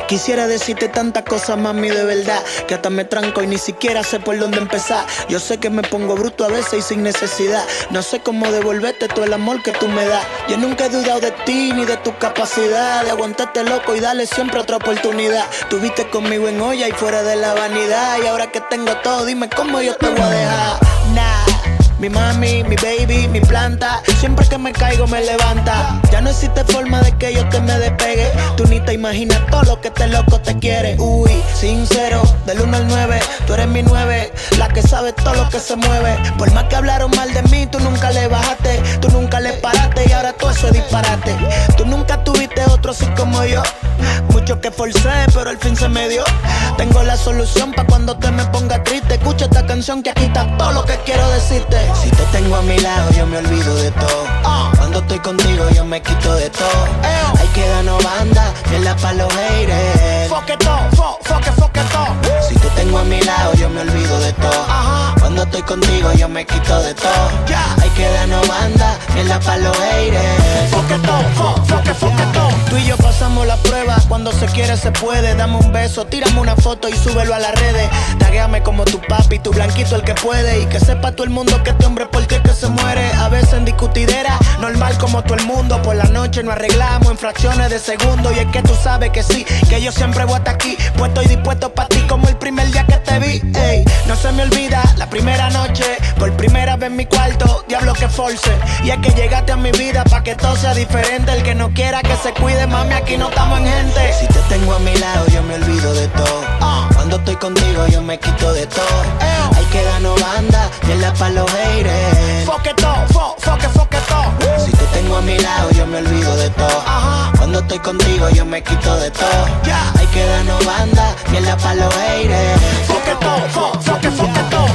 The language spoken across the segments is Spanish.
Quisiera decirte tantas cosas, mami, de verdad, que hasta me tranco y ni siquiera sé por dónde empezar. Yo sé que me pongo bruto a veces y sin necesidad. No sé cómo devolverte todo el amor que tú me das. Yo nunca he dudado de ti ni de tu capacidad de aguantarte loco y darle siempre otra oportunidad. Tuviste conmigo en olla y fuera de la vanidad, y ahora que tengo todo, dime cómo yo te voy a dejar. Nah. Mi mami, mi baby, mi planta, siempre que me caigo me levanta. Ya no existe forma de que yo te me despegue. Tú ni te imaginas todo lo que este loco te quiere. Uy, sincero, del 1 al 9, tú eres mi 9, la que sabe todo lo que se mueve. Por más que hablaron mal de mí, tú nunca le bajaste, tú nunca le paraste, y ahora todo eso es disparate. Tú nunca tuviste otro así como yo. Mucho que forcé, pero al fin se me dio. Tengo la solución pa' cuando te me ponga triste. Escucha esta canción que aquí está todo lo que quiero decirte. Si te tengo a mi lado, yo me olvido de todo. Cuando estoy contigo, yo me quito de todo. Hay que darnos banda, mierda pa' los haters. Fuck it all, fuck it all. Si te tengo a mi lado, yo me olvido de todo. Cuando estoy contigo, yo me quito de todo. Hay que darnos banda, mierda pa' los haters. Fuck it all, fuck it all. Tú y yo pasamos la prueba, cuando se quiere se puede. Dame un beso, tírame una foto y súbelo a las redes. Taguéame como tu papi, tu blanquito el que puede. Y que sepa todo el mundo que este hombre por ti es que se muere. A veces en discutidera, normal como todo el mundo. Por la noche nos arreglamos en fracciones de segundo. Y es que tú sabes que sí, que yo siempre voy hasta aquí, puesto y dispuesto pa' ti como el primer día que te vi. Ey, no se me olvida la primera noche, por primera vez en mi cuarto, diablo que force. Y es que llegaste a mi vida pa' que todo sea diferente. El que no quiera que se cuide, mami, aquí no estamos en gente. Si te tengo a mi lado, yo me olvido de todo. Cuando estoy contigo, yo me quito de todo. Hay que darnos banda, mierda pa' los haters. Fuck it all, fuck it all. Si te tengo a mi lado, yo me olvido de todo. Cuando estoy contigo, yo me quito de todo. Hay que darnos banda, mierda pa' los haters. Fuck it all, fuck it all.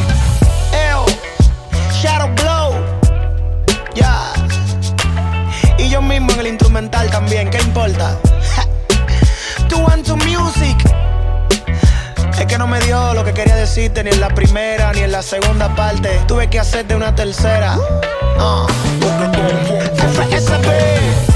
Shadow Blow, yeah. Y yo mismo en el instrumental también, ¿qué importa? 212 Music. Es que no me dio lo que quería decirte ni en la primera ni en la segunda parte. Tuve que hacerte una tercera. FSB.